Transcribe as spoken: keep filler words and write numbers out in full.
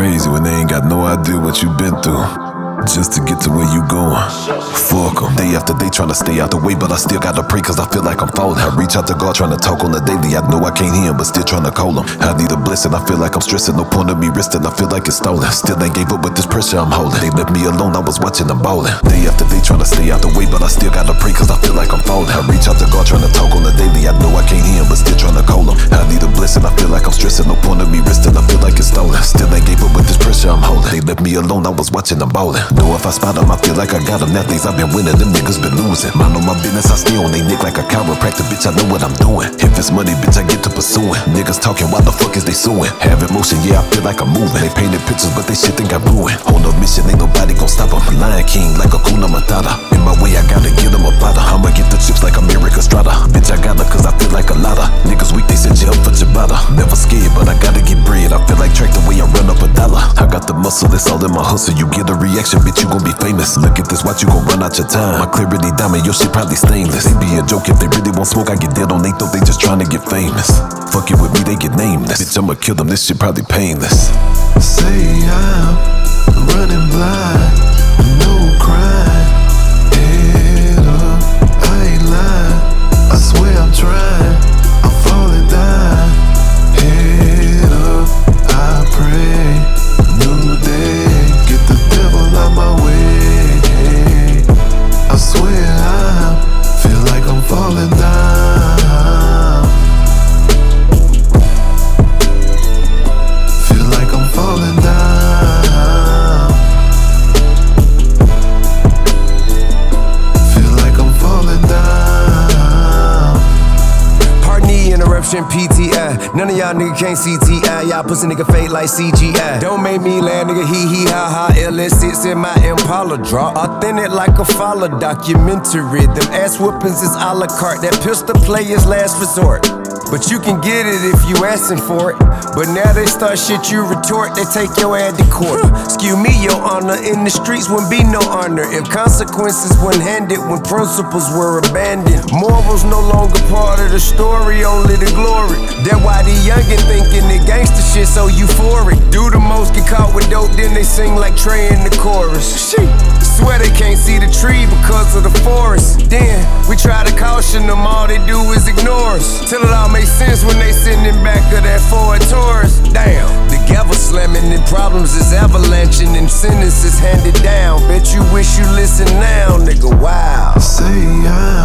crazy when they ain't got no idea what you been through, just to get to where you going. Fuck em. Day after day tryna stay out the way, but I still gotta pray cause I feel like I'm falling. I reach out to God tryna talk on the daily. I know I can't hear him, but still tryna call him. I need a blessing, I feel like I'm stressing. No point of me resting, I feel like it's stolen. Still ain't gave up with this pressure I'm holding. They left me alone, I was watching them ballin'. Day after day tryna stay out the way, but I still gotta pray cause I feel like I'm falling. I reach out to God tryna talk on the daily. I know I can't hear him, but still tryna call him. I need a blessing, I feel like I'm stressing. No point of me resting, I feel like it's stolen. Still ain't gave up with this pressure I'm holding. They left me alone, I was watching them ballin'. Know if I spot them, I feel like I got them. Now things I've been winning, them niggas been losing. Mind on my business, I stay on they neck like a chiropractor. Bitch, I know what I'm doing. If it's money, bitch, I get to pursuing. Niggas talking, why the fuck is they suing? Have emotion, yeah, I feel like I'm moving. They painted pictures, but they shit think I'm ruined. On a mission, ain't nobody gon' stop them. Lion King like a Hakuna Matata. In my way, I gotta get them a bada. I'ma get the chips like America Strata. Bitch, I got her cause I feel like a lotta. Niggas weak, they set you up for ciabatta. Never scared, but I gotta get bread. I feel like track the way I run up a dollar. I got the muscle, that's all in my hustle. You get a reaction, bitch, you gon' be famous. Look at this, watch you gon' run out your time. My clarity diamond, your shit probably stainless. They be a joke if they really want smoke. I get dead on they thought they just tryna get famous. Fuck it with me, they get nameless. Bitch, I'ma kill them, this shit probably painless. Say I'm running blind, no crime. Head up, I ain't lying. I swear I'm trying, I'm falling down. Head up, I pray. New day, get the devil out my way. I swear I feel like I'm falling down. Feel like I'm falling down. Feel like I'm falling down. Pardon the interruption, P T I. None of y'all niggas can't C T I. Y'all pussy nigga fake like C G I. Don't make me laugh, nigga, hee hee ha ha. L S six in my Impala draw. Authentic like a follow documentary. Them ass whoopings is a la carte. That pistol play is last resort. But you can get it if you asking for it. But now they start shit you retort, they take your ad to court. Excuse me, your honor, in the streets wouldn't be no honor if consequences weren't handed, when principles were abandoned. Morals no longer part of the story, only the glory. That's why the youngin' thinking the gangster shit so euphoric. Do the most, get caught with dope, then they sing like Trey in the chorus. Shit, swear they can't see the tree because of the forest. Then we try to caution them, all they do is ignore us. Till it all makes sense when they sitting in back of that Ford Taurus. Damn, the gavel slamming and problems is avalanching and sentences handed down. Bet you wish you listen now, nigga, wow. Say I'm